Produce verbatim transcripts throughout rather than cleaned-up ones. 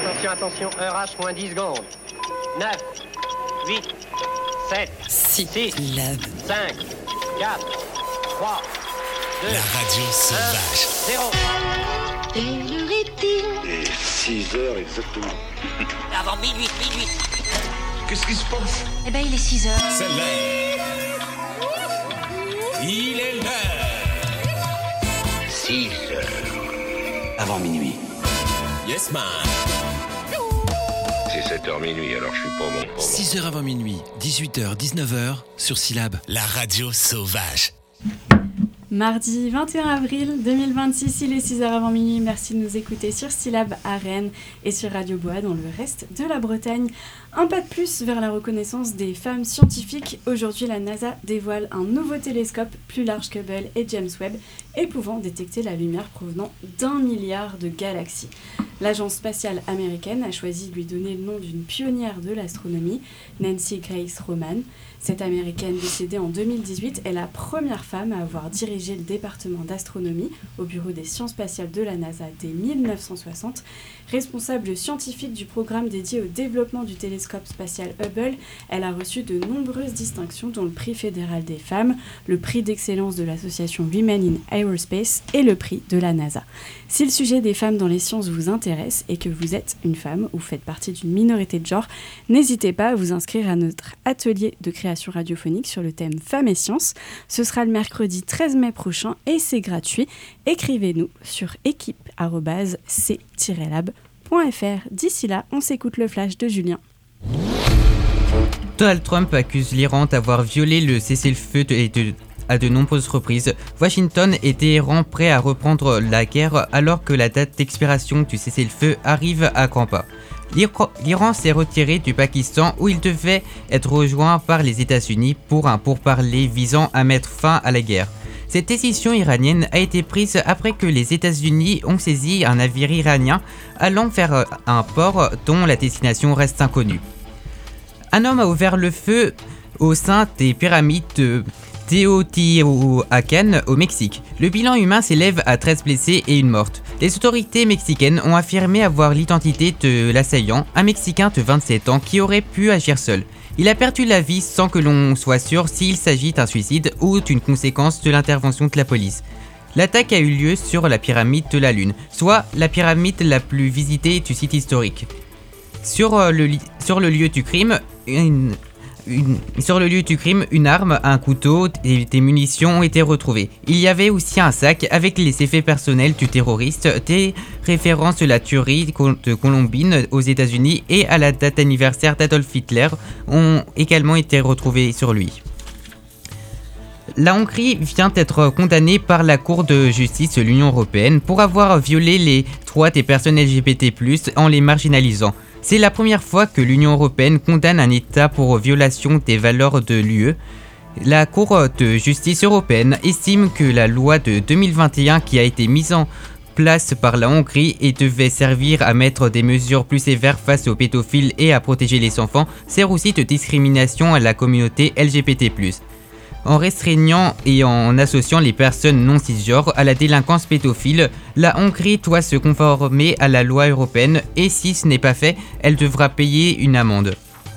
Attention, attention, heure H moins dix secondes. neuf, huit, sept, six, cinq, quatre, trois, deux, la radio sauvage. zéro. Quelle heure est-il ? Et six heures exactement. Avant minuit, minuit. Qu'est-ce qui se passe ? Eh ben, il est six heures. C'est l'heure. Il est l'heure. six heures. Avant minuit. Yes, man. C'est sept heures minuit, alors je suis pas bon. Pas bon. six heures avant minuit, dix-huit heures, dix-neuf heures, sur Syllab, la radio sauvage. Mardi vingt et un avril deux mille vingt-six, il est six heures avant minuit. Merci de nous écouter sur Syllab à Rennes et sur Radio Bois dans le reste de la Bretagne. Un pas de plus vers la reconnaissance des femmes scientifiques. Aujourd'hui, la NASA dévoile un nouveau télescope plus large que Hubble et James Webb et pouvant détecter la lumière provenant d'un milliard de galaxies. L'agence spatiale américaine a choisi de lui donner le nom d'une pionnière de l'astronomie, Nancy Grace Roman. Cette américaine décédée en deux mille dix-huit est la première femme à avoir dirigé le département d'astronomie au bureau des sciences spatiales de la NASA dès mille neuf cent soixante. Responsable scientifique du programme dédié au développement du télescope spatial Hubble, elle a reçu de nombreuses distinctions dont le prix fédéral des femmes, le prix d'excellence de l'association Women in Aerospace et le prix de la NASA. Si le sujet des femmes dans les sciences vous intéresse et que vous êtes une femme ou faites partie d'une minorité de genre, n'hésitez pas à vous inscrire à notre atelier de création radiophonique sur le thème Femmes et Sciences. Ce sera le mercredi treize mai prochain et c'est gratuit. Écrivez-nous sur équipe arobase c tiret lab point f r. D'ici là, on s'écoute le flash de Julien. Donald Trump accuse l'Iran d'avoir violé le cessez-le-feu de, de, à de nombreuses reprises. Washington et Téhéran prêts à reprendre la guerre alors que la date d'expiration du cessez-le-feu arrive à grands pas. L'Iran s'est retiré du Pakistan où il devait être rejoint par les États-Unis pour un pourparler visant à mettre fin à la guerre. Cette décision iranienne a été prise après que les États-Unis ont saisi un navire iranien allant vers un port dont la destination reste inconnue. Un homme a ouvert le feu au sein des pyramides de Teotihuacan au Mexique. Le bilan humain s'élève à treize blessés et une morte. Les autorités mexicaines ont affirmé avoir l'identité de l'assaillant, un Mexicain de vingt-sept ans qui aurait pu agir seul. Il a perdu la vie sans que l'on soit sûr s'il s'agit d'un suicide ou d'une conséquence de l'intervention de la police. L'attaque a eu lieu sur la pyramide de la Lune, soit la pyramide la plus visitée du site historique. Sur le, li- sur le lieu du crime, une, une, sur le lieu du crime, une arme, un couteau et des munitions ont été retrouvés. Il y avait aussi un sac avec les effets personnels du terroriste, des références de la tuerie de Columbine aux États-Unis et à la date anniversaire d'Adolf Hitler ont également été retrouvés sur lui. La Hongrie vient d'être condamnée par la Cour de justice de l'Union européenne pour avoir violé les droits des personnes L G B T plus, en les marginalisant. C'est la première fois que l'Union européenne condamne un État pour violation des valeurs de l'U E. La Cour de justice européenne estime que la loi de deux mille vingt et un qui a été mise en place par la Hongrie et devait servir à mettre des mesures plus sévères face aux pédophiles et à protéger les enfants sert aussi de discrimination à la communauté L G B T plus. En restreignant et en associant les personnes non cisgenres à la délinquance pédophile, la Hongrie doit se conformer à la loi européenne et si ce n'est pas fait, elle devra payer une amende.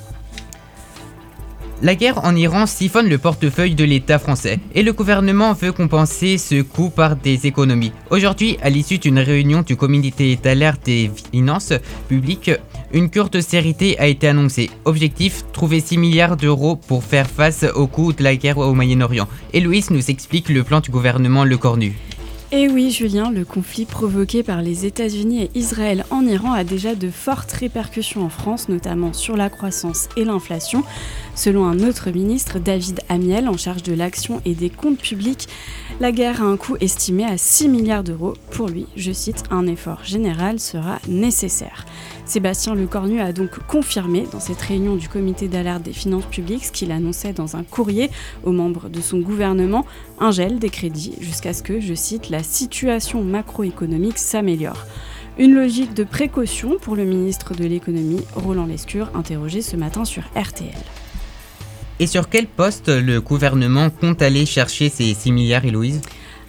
La guerre en Iran siphonne le portefeuille de l'État français et le gouvernement veut compenser ce coût par des économies. Aujourd'hui, à l'issue d'une réunion du comité d'alerte des finances publiques, une cure d'austérité a été annoncée. Objectif, trouver six milliards d'euros pour faire face au coût de la guerre au Moyen-Orient. Héloïse nous explique le plan du gouvernement Le Cornu. Et oui Julien, le conflit provoqué par les États-Unis et Israël en Iran a déjà de fortes répercussions en France, notamment sur la croissance et l'inflation. Selon un autre ministre, David Amiel, en charge de l'action et des comptes publics, la guerre a un coût estimé à six milliards d'euros. Pour lui, je cite, un effort général sera nécessaire. Sébastien Lecornu a donc confirmé dans cette réunion du comité d'alerte des finances publiques ce qu'il annonçait dans un courrier aux membres de son gouvernement, un gel des crédits jusqu'à ce que, je cite, la situation macroéconomique s'améliore. Une logique de précaution pour le ministre de l'économie, Roland Lescure, interrogé ce matin sur R T L. Et sur quel poste le gouvernement compte aller chercher ces six milliards, Héloïse ?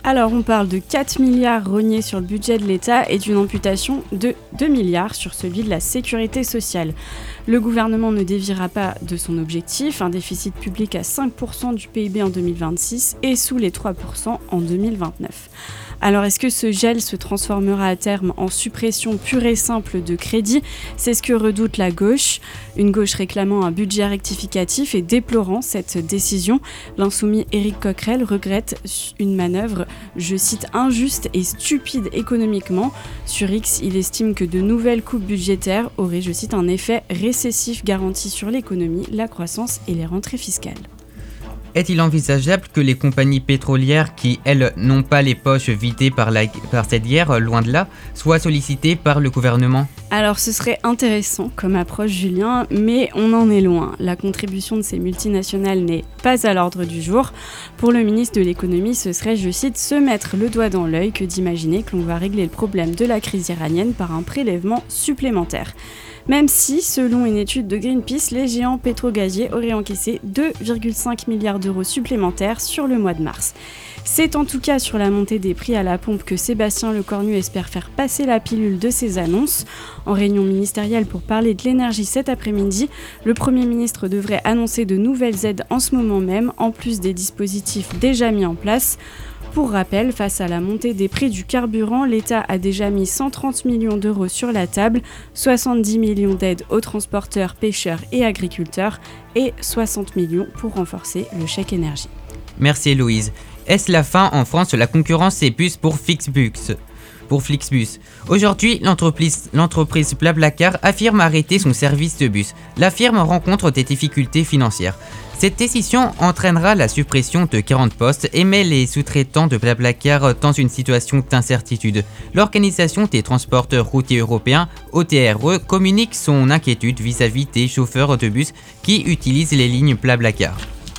Alors on parle de quatre milliards rognés sur le budget de l'État et d'une amputation de deux milliards sur celui de la sécurité sociale. Le gouvernement ne déviera pas de son objectif, un déficit public à cinq pour cent du P I B en deux mille vingt-six et sous les trois pour cent en deux mille vingt-neuf. Alors est-ce que ce gel se transformera à terme en suppression pure et simple de crédit ? C'est ce que redoute la gauche, une gauche réclamant un budget rectificatif et déplorant cette décision. L'insoumis Éric Coquerel regrette une manœuvre, je cite, injuste et stupide économiquement. Sur X, il estime que de nouvelles coupes budgétaires auraient, je cite, un effet récessif garanti sur l'économie, la croissance et les rentrées fiscales. Est-il envisageable que les compagnies pétrolières qui, elles, n'ont pas les poches vidées par, la, par cette guerre, loin de là, soient sollicitées par le gouvernement ? Alors ce serait intéressant comme approche, Julien, mais on en est loin. La contribution de ces multinationales n'est pas à l'ordre du jour. Pour le ministre de l'économie, ce serait, je cite, se mettre le doigt dans l'œil que d'imaginer que l'on va régler le problème de la crise iranienne par un prélèvement supplémentaire. Même si, selon une étude de Greenpeace, les géants pétro-gaziers auraient encaissé deux virgule cinq milliards d'euros supplémentaires sur le mois de mars. C'est en tout cas sur la montée des prix à la pompe que Sébastien Lecornu espère faire passer la pilule de ses annonces. En réunion ministérielle pour parler de l'énergie cet après-midi, le Premier ministre devrait annoncer de nouvelles aides en ce moment même, en plus des dispositifs déjà mis en place. Pour rappel, face à la montée des prix du carburant, l'État a déjà mis cent trente millions d'euros sur la table, soixante-dix millions d'aides aux transporteurs, pêcheurs et agriculteurs et soixante millions pour renforcer le chèque énergie. Merci Héloïse. Est-ce la fin en France de la concurrence des bus pour Flixbus ? Pour Flixbus. Aujourd'hui, l'entreprise, l'entreprise Blablacar affirme arrêter son service de bus. La firme rencontre des difficultés financières. Cette décision entraînera la suppression de quarante postes et met les sous-traitants de Blablacar dans une situation d'incertitude. L'Organisation des transporteurs routiers européens, O T R E, communique son inquiétude vis-à-vis des chauffeurs de bus qui utilisent les lignes Blablacar.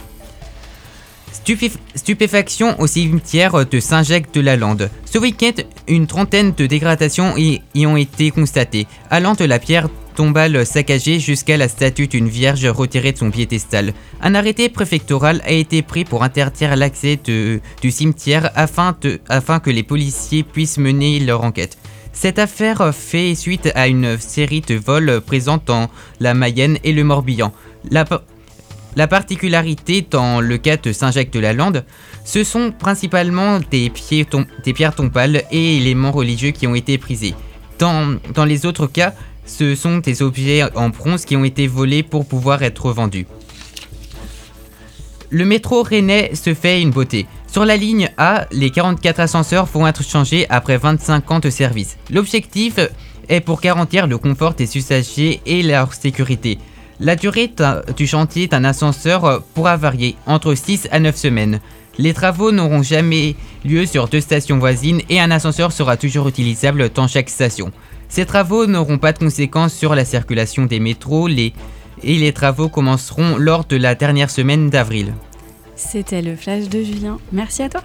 Stupéf- stupéfaction au cimetière de Saint-Jacques-de-la-Lande. Ce week-end, une trentaine de dégradations y, y ont été constatées, allant de la pierre tombale saccagée jusqu'à la statue d'une vierge retirée de son piédestal. Un arrêté préfectoral a été pris pour interdire l'accès de, du cimetière afin, de, afin que les policiers puissent mener leur enquête. Cette affaire fait suite à une série de vols présents dans la Mayenne et le Morbihan. La, La particularité dans le cas de Saint-Jacques-de-la-Lande, ce sont principalement des, pieds tom- des pierres tombales et éléments religieux qui ont été prisés. Dans, dans les autres cas, ce sont des objets en bronze qui ont été volés pour pouvoir être vendus. Le métro rennais se fait une beauté. Sur la ligne A, les quarante-quatre ascenseurs vont être changés après vingt-cinq ans de service. L'objectif est pour garantir le confort des usagers et leur sécurité. La durée du chantier d'un ascenseur pourra varier entre six à neuf semaines. Les travaux n'auront jamais lieu sur deux stations voisines et un ascenseur sera toujours utilisable dans chaque station. Ces travaux n'auront pas de conséquences sur la circulation des métros les... et les travaux commenceront lors de la dernière semaine d'avril. C'était le flash de Julien. Merci à toi.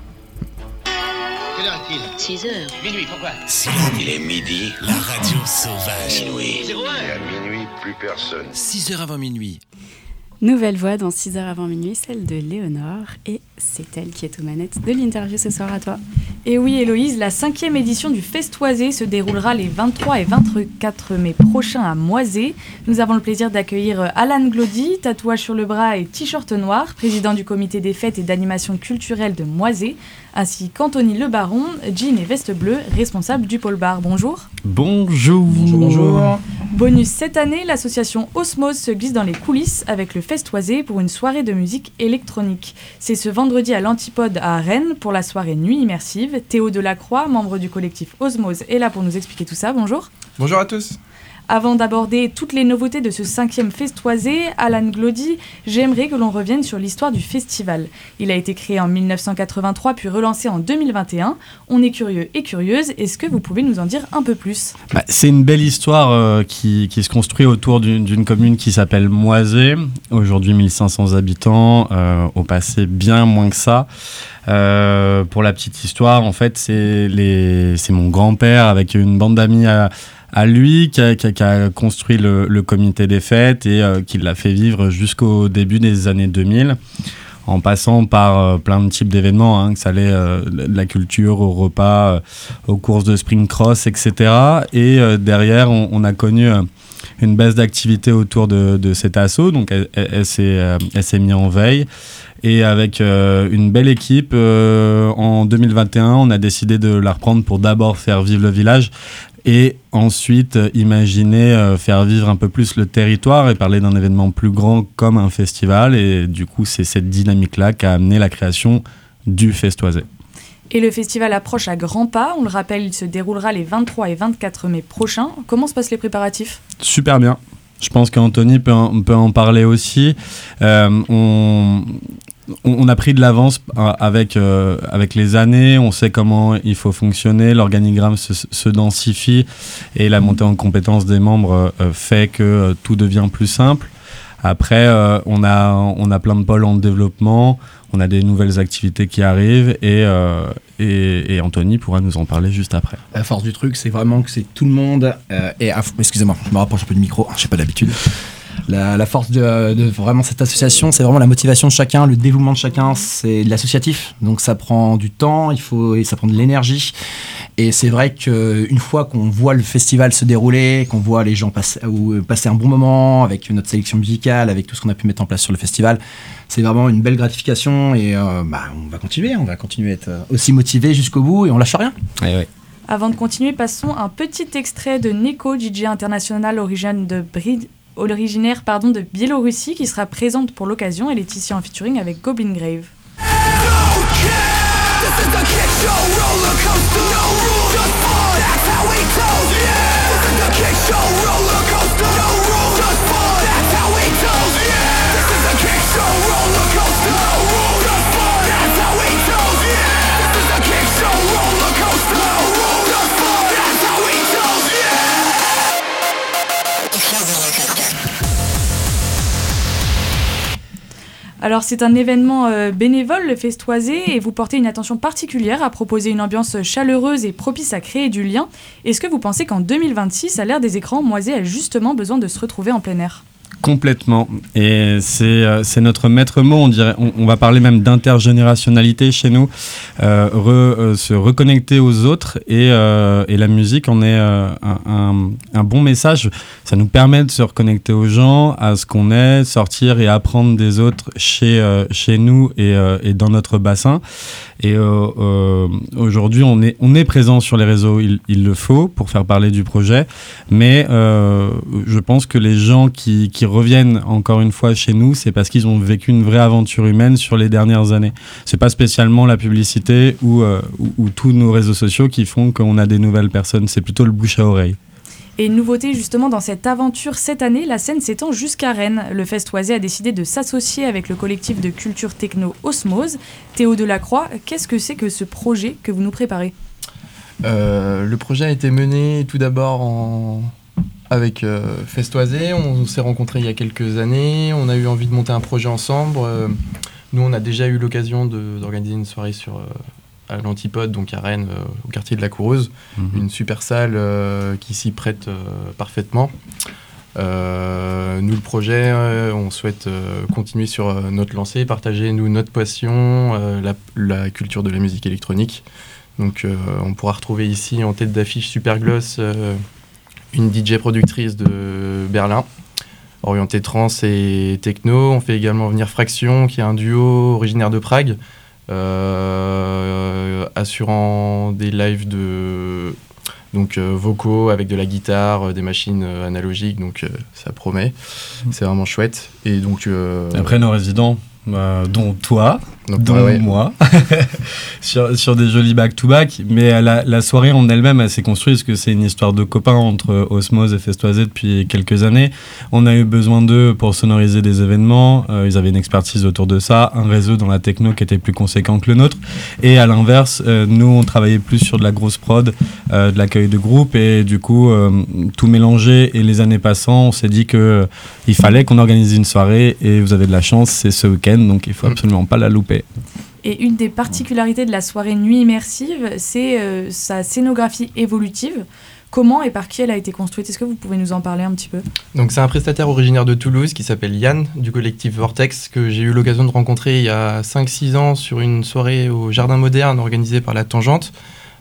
Quelle heure est-il ? six heures. Minuit, pourquoi ? Il est midi, la radio sauvage. Minuit. zéro un. Et à minuit, plus personne. six heures avant minuit. Nouvelle voix dans six heures avant minuit, celle de Léonore, et c'est elle qui est aux manettes de l'interview ce soir. À toi. Et oui Héloïse, la cinquième édition du Festoisé se déroulera les vingt-trois et vingt-quatre mai prochains à Moisé. Nous avons le plaisir d'accueillir Alan Glody, tatouage sur le bras et t-shirt noir, président du comité des fêtes et d'animation culturelle de Moisé, ainsi qu'Anthony Le Baron, jean et veste bleue, responsable du pôle bar. Bonjour. Bonjour. Bonjour, bonjour. Bonus cette année, l'association Osmose se glisse dans les coulisses avec le Festoisé pour une soirée de musique électronique. C'est ce vendredi à l'Antipode à Rennes pour la soirée Nuit Immersive. Théo Delacroix, membre du collectif Osmose, est là pour nous expliquer tout ça. Bonjour. Bonjour à tous. Avant d'aborder toutes les nouveautés de ce cinquième Festoisé, Alan Glody, j'aimerais que l'on revienne sur l'histoire du festival. Il a été créé en dix-neuf cent quatre-vingt-trois puis relancé en deux mille vingt et un. On est curieux et curieuse. Est-ce que vous pouvez nous en dire un peu plus ? Bah, c'est une belle histoire euh, qui, qui se construit autour d'une, d'une commune qui s'appelle Moisé. Aujourd'hui mille cinq cents habitants, euh, au passé bien moins que ça. Euh, pour la petite histoire, en fait, c'est, les, c'est mon grand-père avec une bande d'amis à, à lui qui a, qui a, qui a construit le, le comité des fêtes et euh, qui l'a fait vivre jusqu'au début des années deux mille. en passant par euh, plein de types d'événements, hein, que ça allait euh, de la culture au repas, euh, aux courses de sprint cross, et cetera. Et euh, derrière, on, on a connu euh, une baisse d'activité autour de, de cet assaut, donc elle, elle, elle, s'est, euh, elle s'est mise en veille. Et avec euh, une belle équipe, euh, en deux mille vingt et un, on a décidé de la reprendre pour d'abord faire vivre le village et ensuite euh, imaginer euh, faire vivre un peu plus le territoire et parler d'un événement plus grand comme un festival. Et du coup, c'est cette dynamique-là qui a amené la création du Festoisé. Et le festival approche à grands pas. On le rappelle, il se déroulera les vingt-trois et vingt-quatre mai prochains. Comment se passent les préparatifs ? Super bien. Je pense qu'Anthony peut en, peut en parler aussi. Euh, on, on a pris de l'avance avec, euh, avec les années. On sait comment il faut fonctionner. L'organigramme se, se densifie et la montée en compétences des membres euh, fait que euh, tout devient plus simple. Après, euh, on, a, on a plein de pôles en développement. On a des nouvelles activités qui arrivent et, euh, et, et Anthony pourra nous en parler juste après. La force du truc, c'est vraiment que c'est tout le monde euh, est à... Excusez-moi, je me rapproche un peu du micro, je sais pas d'habitude. La, la force de, de vraiment cette association, c'est vraiment la motivation de chacun, le dévouement de chacun, c'est de l'associatif. Donc ça prend du temps, il faut, et ça prend de l'énergie. Et c'est vrai qu'une fois qu'on voit le festival se dérouler, qu'on voit les gens passer, ou passer un bon moment avec notre sélection musicale, avec tout ce qu'on a pu mettre en place sur le festival, c'est vraiment une belle gratification et euh, bah, on va continuer, on va continuer à être aussi motivé jusqu'au bout et on lâche rien. Ouais, ouais. Avant de continuer, passons un petit extrait de Neko, D J international originaire de, Bri- originaire, pardon, de Biélorussie, qui sera présente pour l'occasion. Elle est ici en featuring avec Goblin Grave. Alors c'est un événement euh, bénévole, le Festoisé, et vous portez une attention particulière à proposer une ambiance chaleureuse et propice à créer du lien. Est-ce que vous pensez qu'en deux mille vingt-six, à l'ère des écrans, Moisé a justement besoin de se retrouver en plein air ? Complètement. Et c'est, euh, c'est notre maître mot, on dirait. On, on va parler même d'intergénérationnalité chez nous. Euh, re, euh, se reconnecter aux autres et, euh, et la musique en est euh, un, un, un bon message. Ça nous permet de se reconnecter aux gens, à ce qu'on est, sortir et apprendre des autres chez, euh, chez nous et, euh, et dans notre bassin. Et euh, euh, aujourd'hui, on est, on est présent sur les réseaux, il, il le faut pour faire parler du projet. Mais euh, je pense que les gens qui, qui reviennent encore une fois chez nous, c'est parce qu'ils ont vécu une vraie aventure humaine sur les dernières années. C'est pas spécialement la publicité ou, euh, ou, ou tous nos réseaux sociaux qui font qu'on a des nouvelles personnes, c'est plutôt le bouche à oreille. Et une nouveauté justement dans cette aventure cette année, la scène s'étend jusqu'à Rennes. Le Festoisé a décidé de s'associer avec le collectif de culture techno Osmose. Théo Delacroix, qu'est-ce que c'est que ce projet que vous nous préparez ? euh, Le projet a été mené tout d'abord en... avec euh, Festoisé. On s'est rencontrés il y a quelques années. On a eu envie de monter un projet ensemble. Euh, nous, on a déjà eu l'occasion de, d'organiser une soirée sur... Euh, à l'Antipode, donc à Rennes, euh, au quartier de la Coureuse, mmh. une super salle euh, qui s'y prête euh, parfaitement. Euh, nous, le projet, euh, on souhaite euh, continuer sur euh, notre lancée, partager, nous, notre passion, euh, la, la culture de la musique électronique. Donc, euh, on pourra retrouver ici, en tête d'affiche Supergloss, euh, une D J productrice de Berlin, orientée trance et techno. On fait également venir Fraction, qui est un duo originaire de Prague, Euh, assurant des lives de donc euh, vocaux avec de la guitare, euh, des machines euh, analogiques, donc euh, ça promet, c'est vraiment chouette. Et donc euh, après nos résidents, euh, dont toi, donc, dont ouais, ouais. moi, sur, sur des jolis back-to-back, mais la, la soirée en elle-même, elle s'est construite parce que c'est une histoire de copains entre Osmose et Festoisé depuis quelques années. On a eu besoin d'eux pour sonoriser des événements, euh, ils avaient une expertise autour de ça, un réseau dans la techno qui était plus conséquent que le nôtre, et à l'inverse, euh, nous on travaillait plus sur de la grosse prod, euh, de l'accueil de groupe, et du coup euh, tout mélangé, et les années passant, on s'est dit que euh, il fallait qu'on organise une soirée, et vous avez de la chance, c'est ce week-end, donc il faut absolument pas la louper. Et une des particularités de la soirée Nuit Immersive, c'est euh, sa scénographie évolutive. Comment et par qui elle a été construite? Est-ce que vous pouvez nous en parler un petit peu? Donc c'est un prestataire originaire de Toulouse qui s'appelle Yann du collectif Vortex, que j'ai eu l'occasion de rencontrer il y a cinq six ans sur une soirée au Jardin Moderne organisée par la Tangente.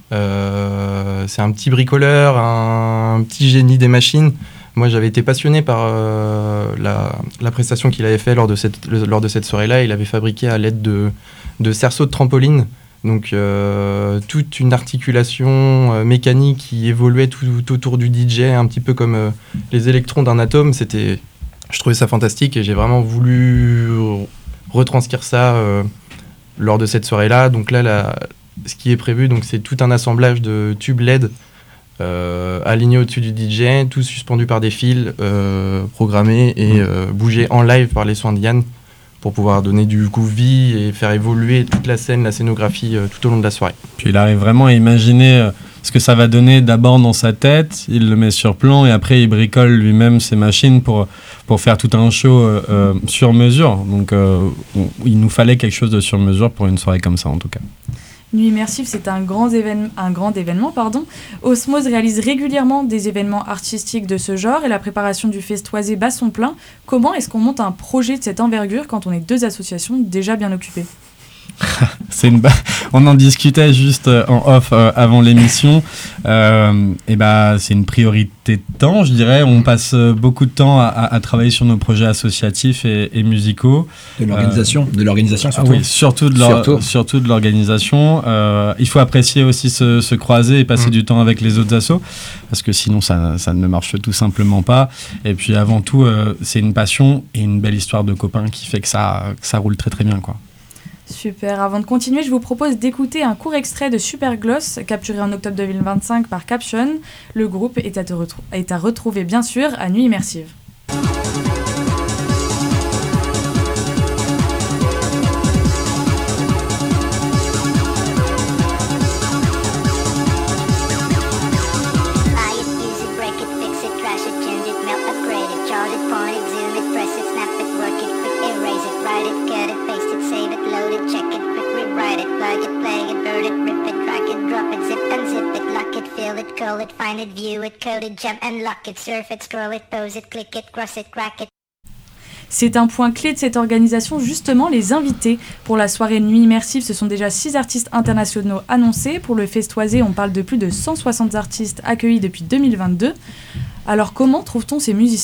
Euh, c'est un petit bricoleur, un, un petit génie des machines. Moi, j'avais été passionné par euh, la, la prestation qu'il avait fait lors de cette, le, lors de cette soirée-là. Il avait fabriqué à l'aide de, de cerceaux de trampoline, donc euh, toute une articulation euh, mécanique qui évoluait tout, tout autour du D J, un petit peu comme euh, les électrons d'un atome. C'était, je trouvais ça fantastique et j'ai vraiment voulu retranscrire ça euh, lors de cette soirée-là. Donc là, la, ce qui est prévu, donc, c'est tout un assemblage de tubes L E D Euh, aligné au-dessus du D J, tout suspendu par des fils euh, programmés et euh, bougé en live par les soins de Yann pour pouvoir donner du coup vie et faire évoluer toute la scène, la scénographie euh, tout au long de la soirée. Puis il arrive vraiment à imaginer euh, ce que ça va donner d'abord dans sa tête, il le met sur plan et après il bricole lui-même ses machines pour, pour faire tout un show euh, euh, sur mesure. Donc euh, on, il nous fallait quelque chose de sur mesure pour une soirée comme ça en tout cas. Nuit Immersive, c'est un grand, évén- un grand événement. Pardon. Osmose réalise régulièrement des événements artistiques de ce genre et la préparation du Festoisé bat son plein. Comment est-ce qu'on monte un projet de cette envergure quand on est deux associations déjà bien occupées? C'est une ba... On en discutait juste en off euh, avant l'émission. Euh, et bah, c'est une priorité de temps, je dirais. On passe beaucoup de temps à, à travailler sur nos projets associatifs et, et musicaux. De l'organisation, euh, de l'organisation surtout. Oui, surtout de, l'or... surtout. Surtout de l'organisation. Euh, il faut apprécier aussi se, se croiser et passer mmh. du temps avec les autres assos, parce que sinon ça, ça ne marche tout simplement pas. Et puis avant tout, euh, c'est une passion et une belle histoire de copains qui fait que ça, que ça roule très très bien, quoi. Super. Avant de continuer, je vous propose d'écouter un court extrait de Supergloss, capturé en octobre deux mille vingt-cinq par Caption. Le groupe est à, te retrou- est à retrouver bien sûr à Nuit Immersive. Curl it, find it, view it, code it, jump and lock it, surf it, scroll it, pose it, click it, cross it, crack it. C'est un point clé de cette organisation, justement, les invités. Pour la soirée Nuit Immersive, ce sont déjà six artistes internationaux annoncés. Pour le Festoisé, on parle de plus de cent soixante artistes accueillis depuis deux mille vingt-deux. Alors comment trouve-t-on ces musiciens ?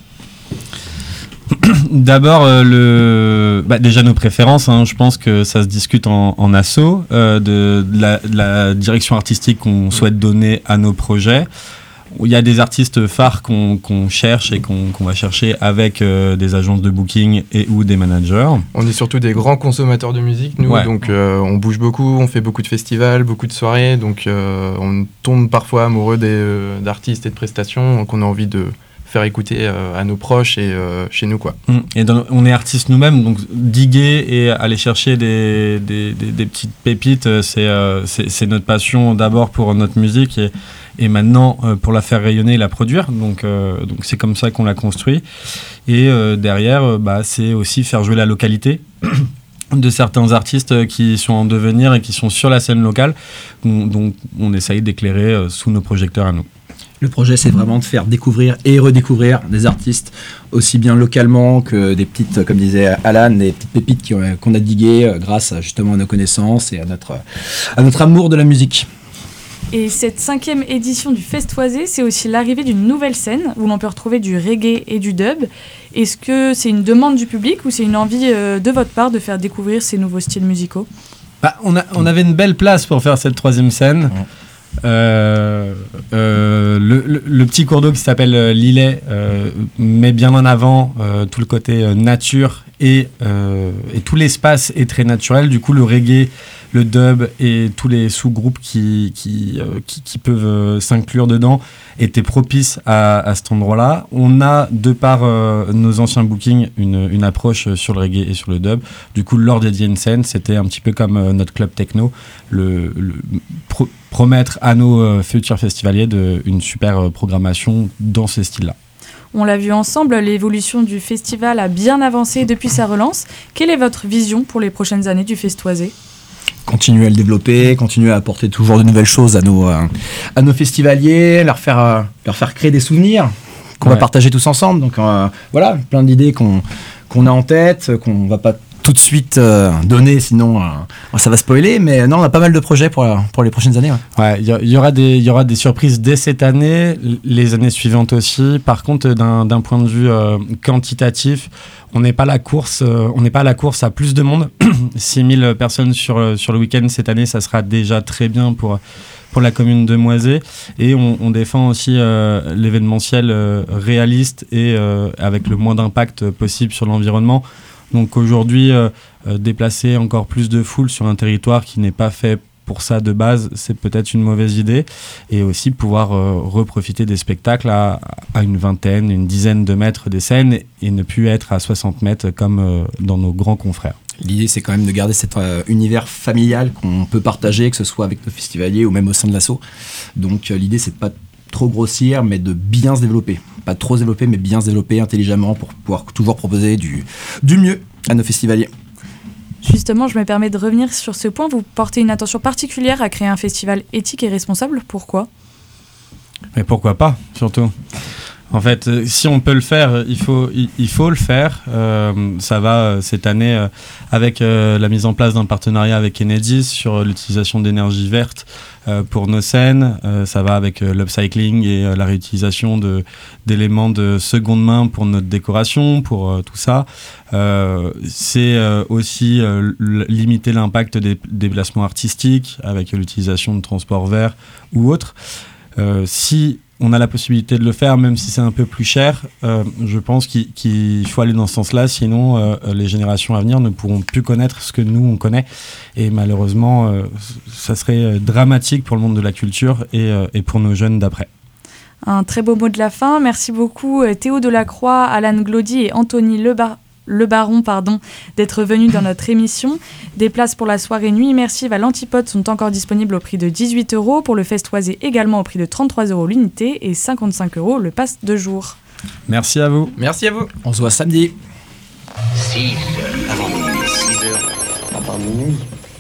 D'abord, euh, le... bah, déjà nos préférences, hein, je pense que ça se discute en, en asso, euh, de, de, la, de la direction artistique qu'on souhaite donner à nos projets. Il y a des artistes phares qu'on, qu'on cherche et qu'on, qu'on va chercher avec euh, des agences de booking et ou des managers. On est surtout des grands consommateurs de musique, nous, ouais. donc euh, on bouge beaucoup, on fait beaucoup de festivals, beaucoup de soirées, donc euh, on tombe parfois amoureux des, euh, d'artistes et de prestations qu'on a envie de faire écouter euh, à nos proches et euh, chez nous, quoi. Et dans, on est artistes nous-mêmes, donc diguer et aller chercher des, des, des, des petites pépites, c'est, euh, c'est, c'est notre passion d'abord pour notre musique et, et maintenant euh, pour la faire rayonner et la produire. Donc, euh, donc c'est comme ça qu'on l'a construit. Et euh, derrière, euh, bah, c'est aussi faire jouer la localité de certains artistes qui sont en devenir et qui sont sur la scène locale. Donc on essaye d'éclairer euh, sous nos projecteurs à nous. Le projet, c'est vraiment de faire découvrir et redécouvrir des artistes, aussi bien localement que des petites, comme disait Alan, des petites pépites qui ont, qu'on a diguées grâce justement à nos connaissances et à notre, à notre amour de la musique. Et cette cinquième édition du Festoisé, c'est aussi l'arrivée d'une nouvelle scène où l'on peut retrouver du reggae et du dub. Est-ce que c'est une demande du public ou c'est une envie euh, de votre part de faire découvrir ces nouveaux styles musicaux ? Bah, on, a, on avait une belle place pour faire cette troisième scène. Mmh. Euh, euh, le, le, le petit cours d'eau qui s'appelle euh, Lillet euh, met bien en avant euh, tout le côté euh, nature et, euh, et tout l'espace est très naturel. Du coup, le reggae, le dub et tous les sous-groupes qui, qui, euh, qui, qui peuvent euh, s'inclure dedans étaient propices à, à cet endroit-là. On a, de par euh, nos anciens bookings, une, une approche sur le reggae et sur le dub. Du coup, leur dédier une scène, c'était un petit peu comme euh, notre club techno, le, le pro- promettre à nos euh, futurs festivaliers de, une super euh, programmation dans ces styles-là. On l'a vu ensemble, l'évolution du festival a bien avancé depuis sa relance. Quelle est votre vision pour les prochaines années du Festoisé ? continuer à le développer, continuer à apporter toujours de nouvelles choses à nos, euh, à nos festivaliers, leur faire, euh, leur faire créer des souvenirs qu'on ouais. va partager tous ensemble. Donc euh, voilà, plein d'idées qu'on, qu'on a en tête, qu'on va pas tout de suite euh, donner, sinon euh, ça va spoiler. Mais non, on a pas mal de projets pour, pour les prochaines années. Ouais, il ouais, y, y, aura des, y aura des surprises dès cette année, les années suivantes aussi. Par contre, d'un, d'un point de vue euh, quantitatif, on n'est pas à la course, euh, on n'est pas à la course à plus de monde. six mille personnes sur, sur le week-end cette année, ça sera déjà très bien pour, pour la commune de Moisé. Et on, on défend aussi euh, l'événementiel euh, réaliste et euh, avec le moins d'impact possible sur l'environnement. Donc aujourd'hui, euh, euh, déplacer encore plus de foule sur un territoire qui n'est pas fait pour ça de base, c'est peut-être une mauvaise idée. Et aussi pouvoir euh, reprofiter des spectacles à, à une vingtaine, une dizaine de mètres des scènes et ne plus être à soixante mètres comme euh, dans nos grands confrères. L'idée, c'est quand même de garder cet euh, univers familial qu'on peut partager, que ce soit avec nos festivaliers ou même au sein de l'asso. Donc euh, l'idée, c'est de pas trop grossir, mais de bien se développer. Pas trop se développer, mais bien se développer intelligemment pour pouvoir toujours proposer du, du mieux à nos festivaliers. Justement, je me permets de revenir sur ce point. Vous portez une attention particulière à créer un festival éthique et responsable. Pourquoi ? Mais pourquoi pas, surtout ? En fait, euh, si on peut le faire, il faut, il, il faut le faire. Euh, ça va euh, cette année euh, avec euh, la mise en place d'un partenariat avec Enedis sur l'utilisation d'énergie verte euh, pour nos scènes. Euh, ça va avec euh, l'upcycling et euh, la réutilisation de, d'éléments de seconde main pour notre décoration, pour euh, tout ça. Euh, c'est euh, aussi euh, l- limiter l'impact des déplacements artistiques avec l'utilisation de transports verts ou autres. Euh, si on a la possibilité de le faire, même si c'est un peu plus cher, euh, je pense qu'il, qu'il faut aller dans ce sens-là, sinon euh, les générations à venir ne pourront plus connaître ce que nous, on connaît. Et malheureusement, euh, ça serait dramatique pour le monde de la culture et, euh, et pour nos jeunes d'après. Un très beau mot de la fin. Merci beaucoup Théo Delacroix, Alan Glody et Anthony Lebar- Le Baron pardon, d'être venus dans notre émission. Des places pour la soirée Nuit Immersive à l'Antipode sont encore disponibles au prix de dix-huit euros, pour le Festoisé également au prix de trente-trois euros l'unité et cinquante-cinq euros le pass de jour. Merci à vous. Merci à vous. On se voit samedi. six heures avant minuit. six heures avant minuit.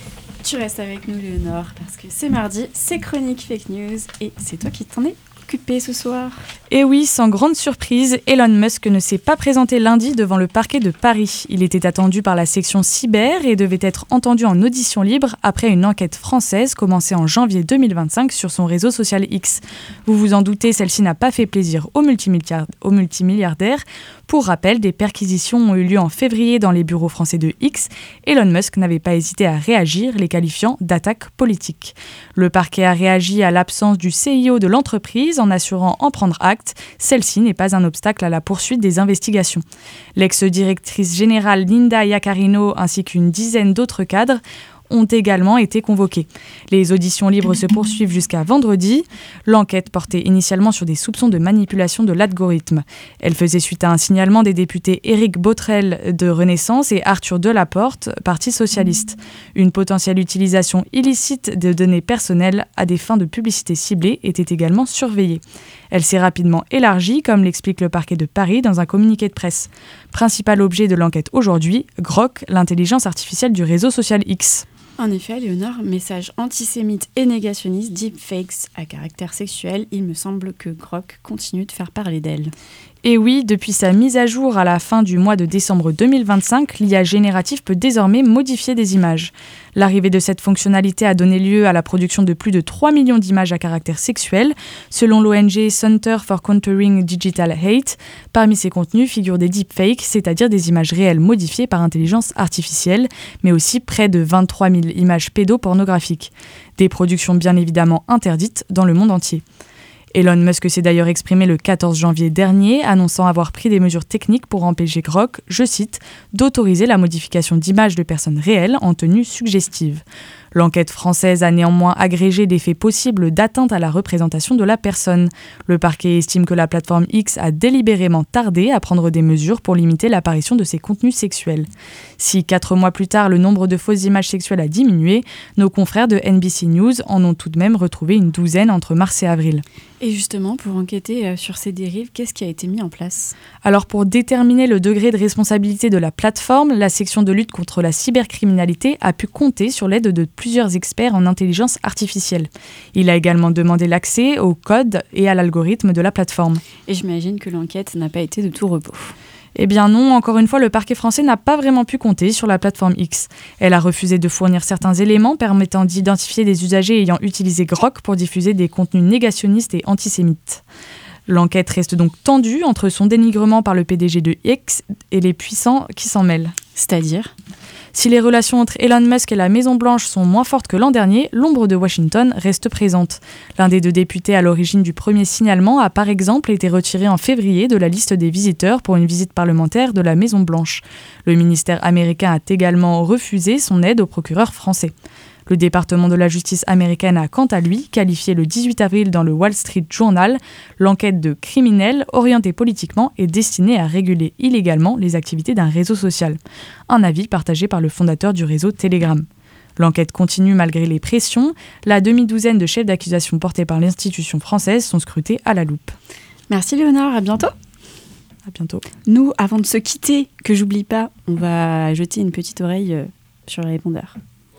Tu restes avec nous, Léonore, parce que c'est mardi, c'est Chronique Fake News et c'est toi qui t'en es occupé ce soir. Et oui, sans grande surprise, Elon Musk ne s'est pas présenté lundi devant le parquet de Paris. Il était attendu par la section cyber et devait être entendu en audition libre après une enquête française commencée en janvier deux mille vingt-cinq sur son réseau social X. Vous vous en doutez, celle-ci n'a pas fait plaisir aux, multimilliard- aux multimilliardaires. Pour rappel, des perquisitions ont eu lieu en février dans les bureaux français de X. Elon Musk n'avait pas hésité à réagir, les qualifiant d'attaque politique. Le parquet a réagi à l'absence du C E O de l'entreprise en assurant en prendre acte. Celle-ci n'est pas un obstacle à la poursuite des investigations. L'ex-directrice générale Linda Yaccarino ainsi qu'une dizaine d'autres cadres ont également été convoqués. Les auditions libres se poursuivent jusqu'à vendredi. L'enquête portait initialement sur des soupçons de manipulation de l'algorithme. Elle faisait suite à un signalement des députés Éric Botrel de Renaissance et Arthur Delaporte, Parti socialiste. Une potentielle utilisation illicite de données personnelles à des fins de publicité ciblée était également surveillée. Elle s'est rapidement élargie, comme l'explique le parquet de Paris dans un communiqué de presse. Principal objet de l'enquête aujourd'hui, Grok, l'intelligence artificielle du réseau social X. En effet, Léonore, message antisémite et négationniste, deepfakes à caractère sexuel, il me semble que Grok continue de faire parler d'elle. Et oui, depuis sa mise à jour à la fin du mois de décembre deux mille vingt-cinq, l'I A générative peut désormais modifier des images. L'arrivée de cette fonctionnalité a donné lieu à la production de plus de trois millions d'images à caractère sexuel, selon l'O N G Center for Countering Digital Hate. Parmi ces contenus figurent des deepfakes, c'est-à-dire des images réelles modifiées par intelligence artificielle, mais aussi près de vingt-trois mille images pédopornographiques. Des productions bien évidemment interdites dans le monde entier. Elon Musk s'est d'ailleurs exprimé le quatorze janvier dernier, annonçant avoir pris des mesures techniques pour empêcher Grok, je cite, d'autoriser la modification d'images de personnes réelles en tenue suggestive. L'enquête française a néanmoins agrégé des faits possibles d'atteinte à la représentation de la personne. Le parquet estime que la plateforme X a délibérément tardé à prendre des mesures pour limiter l'apparition de ces contenus sexuels. Si quatre mois plus tard, le nombre de fausses images sexuelles a diminué, nos confrères de N B C News en ont tout de même retrouvé une douzaine entre mars et avril. Et justement, pour enquêter sur ces dérives, qu'est-ce qui a été mis en place ? Alors, pour déterminer le degré de responsabilité de la plateforme, la section de lutte contre la cybercriminalité a pu compter sur l'aide de plusieurs experts en intelligence artificielle. Il a également demandé l'accès au code et à l'algorithme de la plateforme. Et j'imagine que l'enquête n'a pas été de tout repos. Eh bien non, encore une fois, le parquet français n'a pas vraiment pu compter sur la plateforme X. Elle a refusé de fournir certains éléments permettant d'identifier des usagers ayant utilisé Grok pour diffuser des contenus négationnistes et antisémites. L'enquête reste donc tendue entre son dénigrement par le P D G de X et les puissants qui s'en mêlent. C'est-à-dire ? Si les relations entre Elon Musk et la Maison-Blanche sont moins fortes que l'an dernier, l'ombre de Washington reste présente. L'un des deux députés à l'origine du premier signalement a par exemple été retiré en février de la liste des visiteurs pour une visite parlementaire de la Maison-Blanche. Le ministère américain a également refusé son aide au procureur français. Le département de la justice américaine a quant à lui qualifié le dix-huit avril dans le Wall Street Journal l'enquête de criminelle orientée politiquement et destinée à réguler illégalement les activités d'un réseau social. Un avis partagé par le fondateur du réseau Telegram. L'enquête continue malgré les pressions. La demi-douzaine de chefs d'accusation portés par l'institution française sont scrutés à la loupe. Merci Léonore, à bientôt. À bientôt. Nous, avant de se quitter, que j'oublie pas, on va jeter une petite oreille sur les répondeurs.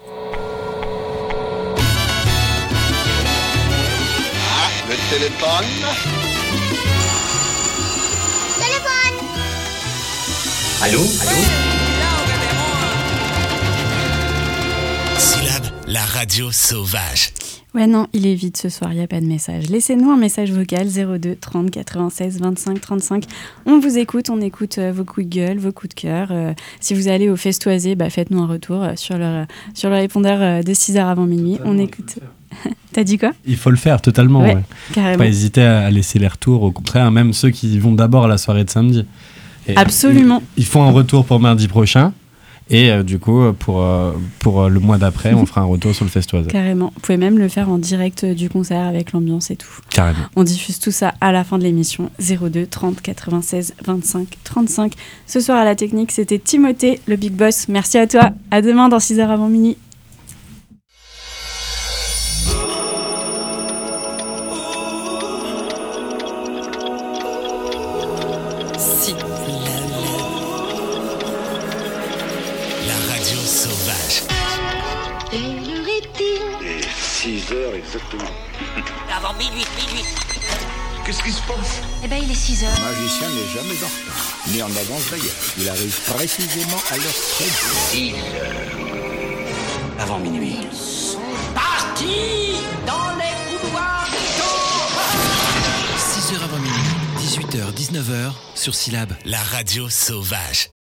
Le téléphone. Téléphone. Allô, allô. Syllabe, la radio sauvage. Ouais non, il est vide ce soir, il n'y a pas de message. Laissez-nous un message vocal zéro deux trente quatre-vingt-seize vingt-cinq trente-cinq. On vous écoute, on écoute euh, vos coups de gueule, vos coups de cœur. Euh, si vous allez au Festoisé, bah, faites-nous un retour euh, sur, le, sur le répondeur euh, de six heures avant minuit. On écoute... T'as dit quoi ? Il faut le faire totalement. Ouais, ouais. Carrément. Pas hésiter à laisser les retours, au contraire, même ceux qui vont d'abord à la soirée de samedi. Et absolument. Ils, ils font un retour pour mardi prochain. Et euh, du coup, pour, euh, pour euh, le mois d'après, on fera un retour sur le Festoisé. Carrément. Vous pouvez même le faire en direct du concert avec l'ambiance et tout. Carrément. On diffuse tout ça à la fin de l'émission. zéro deux trente quatre-vingt-seize vingt-cinq trente-cinq. Ce soir à la technique, c'était Timothée, le Big Boss. Merci à toi. À demain dans six heures avant minuit. six heures exactement. Avant minuit, minuit. Qu'est-ce qui se passe? Eh ben, il est six heures. Le magicien n'est jamais en retard, ni en avance d'ailleurs. Il arrive précisément à l'heure prévue. six heures avant minuit. Ils sont partis dans les couloirs du temps. six heures avant minuit, dix-huit heures dix-neuf heures sur Syllabe, la radio sauvage.